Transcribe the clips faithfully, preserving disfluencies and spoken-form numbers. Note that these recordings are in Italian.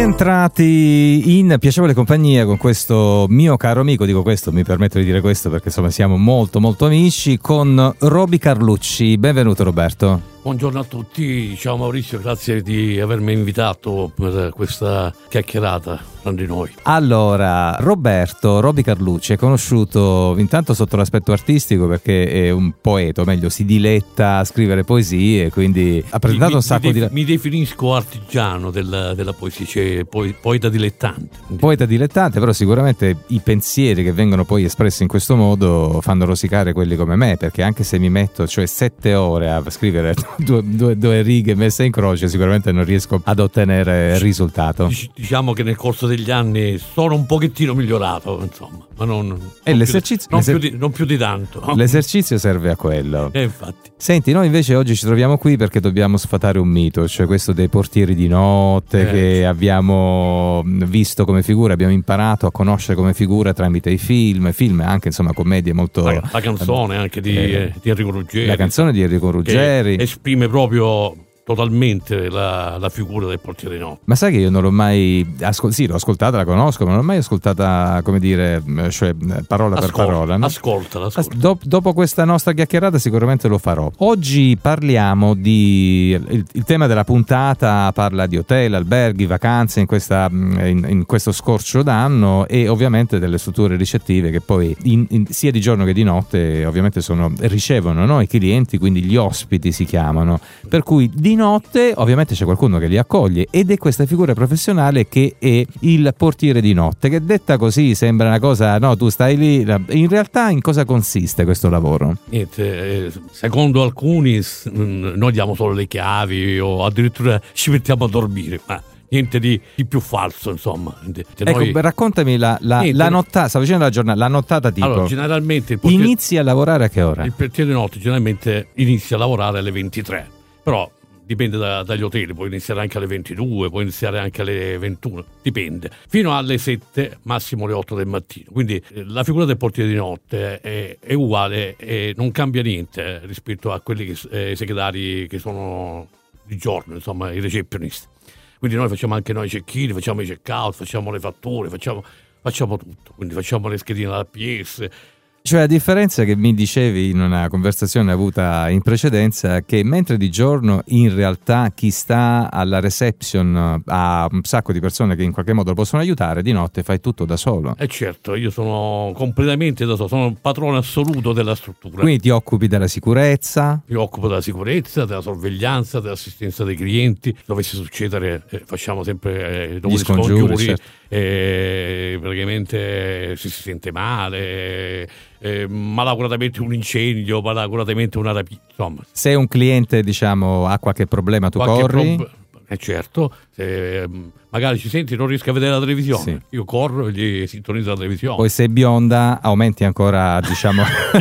Rientrati in piacevole compagnia con questo mio caro amico, dico questo, mi permetto di dire questo perché insomma siamo molto molto amici, con Roby Carlucci. Benvenuto Roberto. Buongiorno a tutti, ciao Maurizio, grazie di avermi invitato per questa chiacchierata tra di noi. Allora, Roberto Roby Carlucci è conosciuto intanto sotto l'aspetto artistico perché è un poeta, o meglio si diletta a scrivere poesie, quindi ha presentato mi, un sacco mi di... def- mi definisco artigiano della, della poesia, cioè po- poeta dilettante. Poeta dilettante, però sicuramente i pensieri che vengono poi espressi in questo modo fanno rosicare quelli come me, perché anche se mi metto cioè sette ore a scrivere Due, due, due righe messe in croce sicuramente non riesco ad ottenere il risultato. Diciamo che nel corso degli anni sono un pochettino migliorato, insomma, ma non, e non, l'esercizio, più, non, l'eser... più di, non più di tanto. L'esercizio serve a quello. E infatti. Senti, noi invece oggi ci troviamo qui perché dobbiamo sfatare un mito, cioè questo dei portieri di notte, eh. che abbiamo visto come figura, abbiamo imparato a conoscere come figura tramite i film, film anche insomma commedie molto... La, la canzone anche di, eh, di Enrico Ruggeri. La canzone di Enrico Ruggeri. Esprime proprio totalmente la, la figura del portiere di notte. Ma sai che io non l'ho mai ascoltata, sì l'ho ascoltata, la conosco, ma non l'ho mai ascoltata, come dire, cioè parola Ascolta, per parola, no? Ascoltala, ascolta. Dop- dopo questa nostra chiacchierata sicuramente lo farò. Oggi parliamo di il, il tema della puntata parla di hotel, alberghi, vacanze in, questa, in, in questo scorcio d'anno e ovviamente delle strutture ricettive che poi in, in, sia di giorno che di notte ovviamente sono, ricevono, no? I clienti, quindi gli ospiti si chiamano, per cui di notte ovviamente c'è qualcuno che li accoglie ed è questa figura professionale che è il portiere di notte, che detta così sembra una cosa, no, tu stai lì, in realtà in cosa consiste questo lavoro? Niente, secondo alcuni noi diamo solo le chiavi o addirittura ci mettiamo a dormire, ma niente di, di più falso, insomma. Ecco, noi... raccontami la, la, la nottata, stavo dicendo la giornata, la nottata tipo. Allora, generalmente il portiere... inizi a lavorare a che ora? Il portiere di notte generalmente inizia a lavorare alle ventitré, però dipende da, dagli hotel, può iniziare anche alle ventidue, può iniziare anche alle ventuno, dipende, fino alle sette, massimo le otto del mattino. Quindi eh, la figura del portiere di notte è, è uguale e non cambia niente eh, rispetto a quelli che eh, i segretari che sono di giorno, insomma i receptionisti. Quindi noi facciamo anche noi i check-in, facciamo i check-out, facciamo le fatture, facciamo, facciamo tutto, quindi facciamo le schedine alla P S. Cioè, a differenza che mi dicevi in una conversazione avuta in precedenza, che mentre di giorno in realtà chi sta alla reception ha un sacco di persone che in qualche modo lo possono aiutare, di notte fai tutto da solo. Eh certo, io sono completamente da solo, sono il padrone assoluto della struttura. Quindi ti occupi della sicurezza? Mi occupo della sicurezza, della sorveglianza, dell'assistenza dei clienti. Dovesse succedere, eh, facciamo sempre eh, dopo gli scongiuri, certo. eh, praticamente eh, si si sente male, eh, malacuratamente un incendio, malacuratamente una rapina, insomma. Se un cliente, diciamo, ha qualche problema, tu qualche corri? Prob- eh certo, se magari ci senti non riesco a vedere la televisione, sì. Io corro e gli sintonizzo la televisione. Poi se è bionda aumenti ancora, diciamo,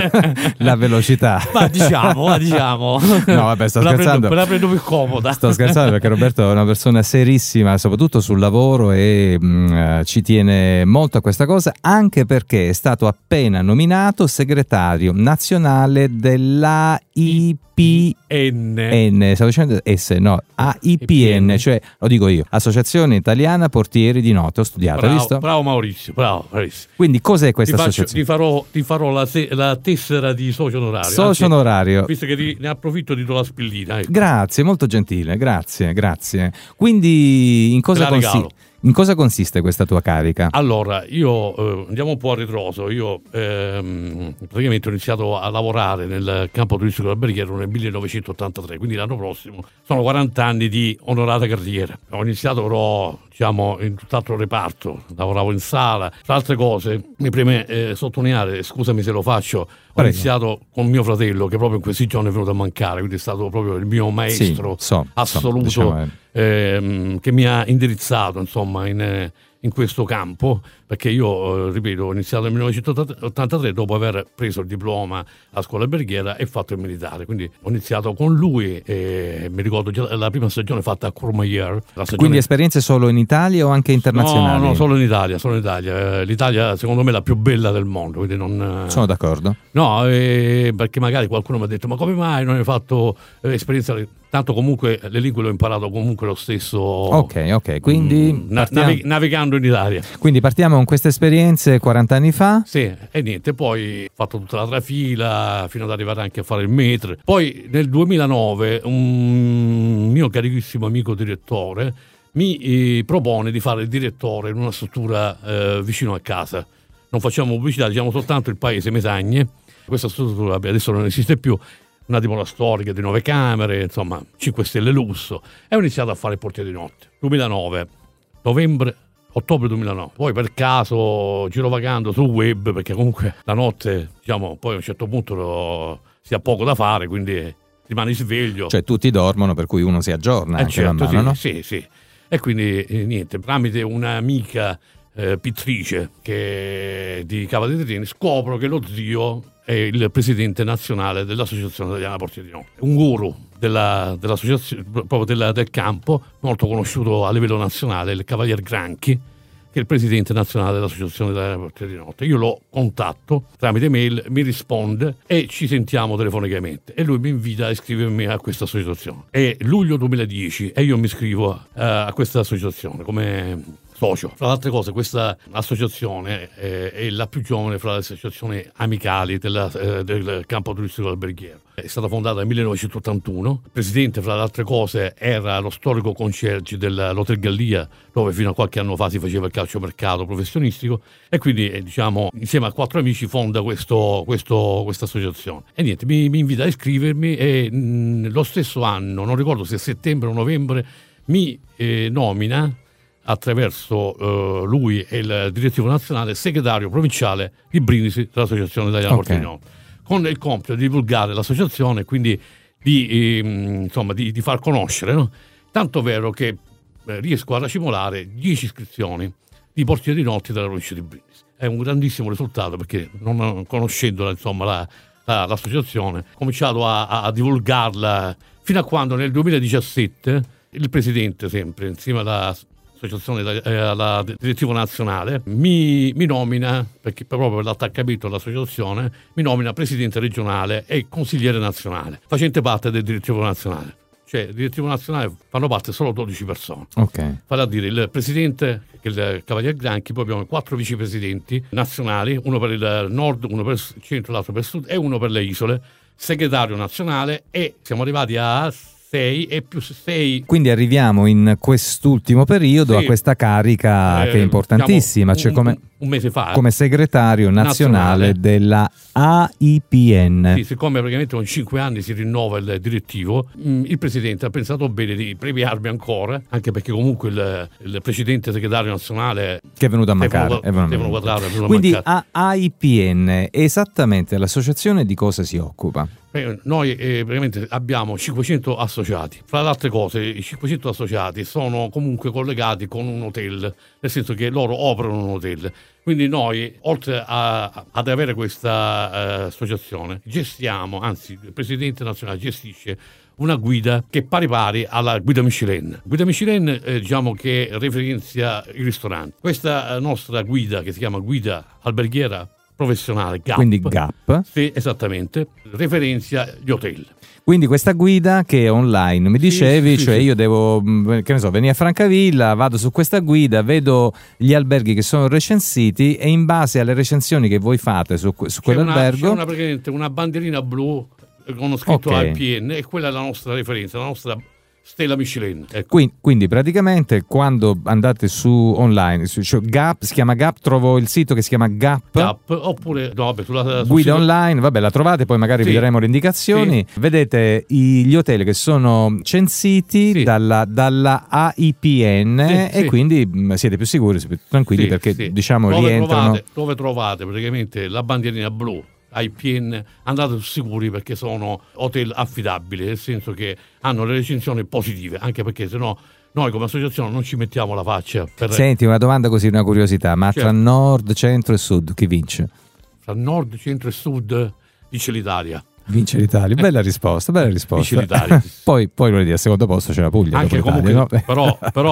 la velocità. Ma diciamo, ma diciamo. No, vabbè, sto me scherzando. La prendo, me la prendo più comoda. Sto scherzando perché Roberto è una persona serissima, soprattutto sul lavoro, e mh, ci tiene molto a questa cosa, anche perché è stato appena nominato segretario nazionale dell'A I P N. Stavo dicendo S, no, A I P N, cioè lo dico io, Associazione Italiana Portieri di Notte. Ho studiato, bravo, hai visto? Bravo Maurizio, bravo, bravissimo. Quindi cos'è questa ti faccio, associazione? Ti farò, ti farò la, se, la tessera di socio onorario. Socio Anzi, onorario. Visto che ti, ne approfitto di do la spillina. Ecco. Grazie, molto gentile, grazie, grazie. Quindi in cosa consiste? In cosa consiste questa tua carica? Allora, io eh, andiamo un po' a ritroso. Io ehm, praticamente ho iniziato a lavorare nel campo turistico alberghiero nel millenovecentottantatré, quindi l'anno prossimo sono quaranta anni di onorata carriera. Ho iniziato però, diciamo, in tutt'altro reparto, lavoravo in sala. Tra altre cose, mi preme eh, sottolineare, scusami se lo faccio, ho Prego. iniziato con mio fratello che proprio in questi giorni è venuto a mancare, quindi è stato proprio il mio maestro sì, so, assoluto. So, diciamo, eh. Ehm, che mi ha indirizzato insomma in, in questo campo, perché io eh, ripeto ho iniziato nel millenovecentottantatré dopo aver preso il diploma a scuola alberghiera e fatto il militare, quindi ho iniziato con lui e mi ricordo già la prima stagione fatta a Courmayeur. Stagione... Quindi esperienze solo in Italia o anche internazionali? No, no, solo in Italia, solo in Italia. Eh, L'Italia secondo me è la più bella del mondo, quindi non... Sono d'accordo. No, eh, perché magari qualcuno mi ha detto ma come mai non hai fatto eh, esperienza... tanto comunque le lingue l'ho imparato comunque lo stesso. Ok, ok, quindi mh, navig- navigando in Italia. Quindi partiamo con queste esperienze quaranta anni fa. Sì, e niente, poi ho fatto tutta la trafila fino ad arrivare anche a fare il metro. Poi nel duemilanove un mio carissimo amico direttore mi eh, propone di fare il direttore in una struttura eh, vicino a casa. Non facciamo pubblicità, diciamo soltanto il paese Mesagne. Questa struttura adesso non esiste più, una dimora storica di nove camere, insomma cinque stelle lusso, e ho iniziato a fare il portiere di notte. duemilanove, novembre, ottobre duemilanove. Poi per caso girovagando sul web, perché comunque la notte, diciamo, poi a un certo punto lo, si ha poco da fare, quindi rimani sveglio. Cioè tutti dormono, per cui uno si aggiorna eh anche certo, man mano, sì, no? sì, sì. E quindi eh, niente, tramite un'amica eh, pittrice che di Cava dei Terreni scopro che lo zio è il presidente nazionale dell'Associazione Italiana Portieri di Notte, un guru della, dell'associazione, proprio della, del campo, molto conosciuto a livello nazionale, il Cavalier Granchi, che è il presidente nazionale dell'Associazione Italiana Portieri di Notte. Io lo contatto tramite mail, mi risponde e ci sentiamo telefonicamente, e lui mi invita a iscrivermi a questa associazione. È luglio duemiladieci e io mi iscrivo uh, a questa associazione come socio. Fra le altre cose, questa associazione è, è la più giovane fra le associazioni amicali della, eh, del campo turistico alberghiero. È stata fondata nel millenovecentottantuno. Il presidente, fra le altre cose, era lo storico concierge dell'Hotel Gallia, dove fino a qualche anno fa si faceva il calciomercato professionistico, e quindi eh, diciamo insieme a quattro amici fonda questo, questo, questa associazione. E niente, mi, mi invita a iscrivermi, e mh, lo stesso anno, non ricordo se settembre o novembre, mi eh, nomina attraverso uh, lui e il direttivo nazionale segretario provinciale di Brindisi dell'Associazione Italiana Portieri di Notte, con il compito di divulgare l'associazione, quindi di, eh, insomma, di, di far conoscere, no? Tanto vero che eh, riesco a racimolare dieci iscrizioni di portieri di notte della provincia di Brindisi. È un grandissimo risultato, perché non conoscendola, insomma, la, la, l'associazione, ho cominciato a, a divulgarla fino a quando nel duemiladiciassette il presidente, sempre insieme alla associazione, eh, alla direttivo nazionale, mi, mi nomina, perché proprio per l'attaccamento all'associazione, mi nomina presidente regionale e consigliere nazionale, facente parte del direttivo nazionale. Cioè il direttivo nazionale fanno parte solo dodici persone. Ok. Vale a dire il presidente, che è il Cavalier Granchi, poi abbiamo quattro vicepresidenti nazionali, uno per il nord, uno per il centro, l'altro per il sud, e uno per le isole, segretario nazionale, e siamo arrivati a sei e più sei. Quindi arriviamo in quest'ultimo periodo, sì, a questa carica eh, che è importantissima, diciamo, cioè come, un mese fa, come segretario nazionale, nazionale della A I P N. Sì, siccome praticamente ogni cinque anni si rinnova il direttivo, il presidente ha pensato bene di premiarmi ancora, anche perché comunque il, il precedente segretario nazionale che è venuto a mancare, Stefano, Stefano Quadrato, è venuto quindi a mancare. A I P N, esattamente l'associazione di cosa si occupa? Noi eh, praticamente abbiamo cinquecento associati. Fra le altre cose, i cinquecento associati sono comunque collegati con un hotel, nel senso che loro operano un hotel. Quindi noi, oltre a, ad avere questa eh, associazione, gestiamo, anzi il presidente nazionale gestisce una guida che è pari pari alla guida Michelin. Guida Michelin eh, diciamo che referenzia i ristoranti. Questa nostra guida, che si chiama guida alberghiera professionale, G A P, quindi G A P, sì, esattamente, referenzia gli hotel. Quindi questa guida che è online, mi dicevi, sì, sì, cioè sì, io devo, che ne so, venire a Francavilla, vado su questa guida, vedo gli alberghi che sono recensiti, e in base alle recensioni che voi fate su, su quell'albergo c'è una, c'è una, una bandierina blu con uno scritto okay, A I P N, e quella è la nostra referenza, la nostra stella Michelin. Ecco. Quindi, quindi praticamente quando andate su online, su, cioè G A P, si chiama G A P, trovo il sito che si chiama G A P, G A P, oppure no, vabbè, sulla, sul guida sito online, vabbè, la trovate, poi magari sì, vi daremo le indicazioni, sì, vedete i, gli hotel che sono censiti, sì, dalla, dalla A I P N, sì, e sì, quindi mh, siete più sicuri, siete più tranquilli, sì, perché sì, diciamo dove rientrano trovate, dove trovate praticamente la bandierina blu A I P N, andate sicuri, perché sono hotel affidabili, nel senso che hanno le recensioni positive, anche perché sennò noi come associazione non ci mettiamo la faccia per... Senti, una domanda così, una curiosità, ma certo, tra nord, centro e sud chi vince? Tra nord, centro e sud vince l'Italia. Vince l'Italia, bella risposta, bella risposta. Vince l'Italia. poi, poi dire, al secondo posto c'è la Puglia. Anche comunque, no? però, però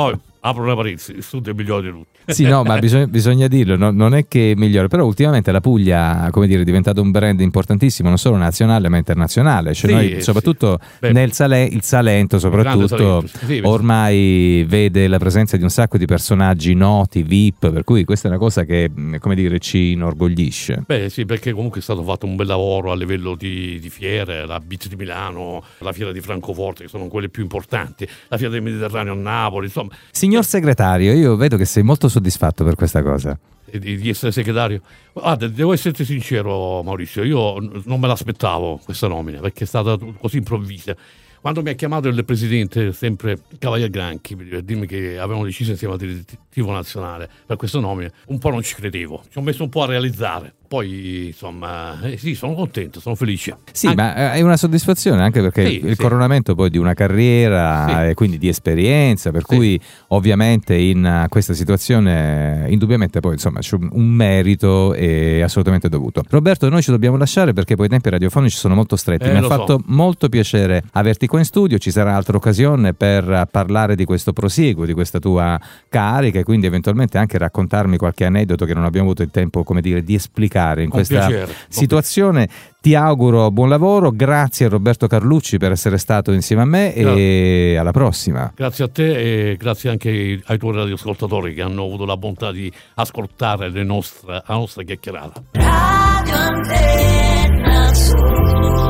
apro una parentesi, il sud è migliore di tutti. Sì, no, ma bisogna, bisogna dirlo, no, non è che è migliore, però ultimamente la Puglia, come dire, è diventato un brand importantissimo, non solo nazionale ma internazionale, cioè sì, noi soprattutto sì. nel Sale, il Salento soprattutto Salento, sì, ormai vede la presenza di un sacco di personaggi noti, V I P, per cui questa è una cosa che, come dire, ci inorgoglisce. Beh sì, perché comunque è stato fatto un bel lavoro a livello di, di fiere, la B I T di Milano, la fiera di Francoforte, che sono quelle più importanti, la fiera del Mediterraneo a Napoli, insomma. Signor segretario, io vedo che sei molto soddisfatto per questa cosa. Di, di essere segretario. Guarda, devo essere sincero, Maurizio, io non me l'aspettavo questa nomina, perché è stata così improvvisa. Quando mi ha chiamato il presidente, sempre Cavalier Granchi, per dirmi che avevano deciso insieme al direttivo nazionale per questa nomina, un po' non ci credevo, ci ho messo un po' a realizzare. Poi, insomma, eh, sì, sono contento, sono felice. Sì, anche... ma è una soddisfazione anche perché sì, il sì. coronamento poi di una carriera sì. e quindi di esperienza, per sì. cui ovviamente in questa situazione indubbiamente poi insomma c'è un merito e assolutamente dovuto. Roberto, noi ci dobbiamo lasciare perché poi i tempi radiofonici sono molto stretti. Eh, Mi ha fatto so. molto piacere averti qua in studio, ci sarà altra occasione per parlare di questo prosieguo, di questa tua carica e quindi eventualmente anche raccontarmi qualche aneddoto che non abbiamo avuto il tempo, come dire, di esplicare in con questa piacere, situazione. Ti auguro buon lavoro, grazie a Roberto Carlucci per essere stato insieme a me e alla prossima. Grazie a te e grazie anche ai tuoi radioascoltatori che hanno avuto la bontà di ascoltare le nostre, la nostra chiacchierata. Radio Antenna Sud.